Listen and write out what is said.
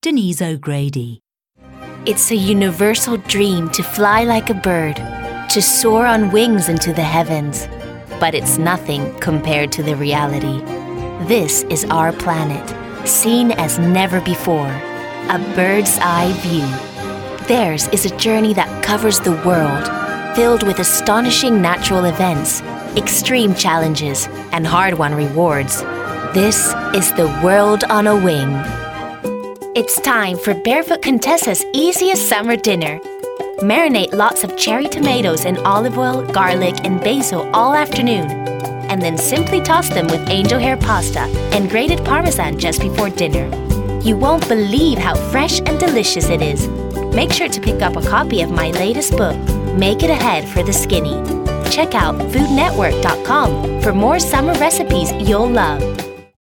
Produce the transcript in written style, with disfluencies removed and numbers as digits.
Denise O'Grady. It's a universal dream to fly like a bird, to soar on wings into the heavens. But it's nothing compared to the reality. This is our planet, seen as never before. A bird's eye view. Theirs is a journey that covers the world, filled with astonishing natural events, extreme challenges, and hard-won rewards. This is the world on a wing. It's time for Barefoot Contessa's easiest summer dinner. Marinate lots of cherry tomatoes in olive oil, garlic, and basil all afternoon. And then simply toss them with angel hair pasta and grated parmesan just before dinner. You won't believe how fresh and delicious it is. Make sure to pick up a copy of my latest book, Make It Ahead for the Skinny. Check out foodnetwork.com for more summer recipes you'll love.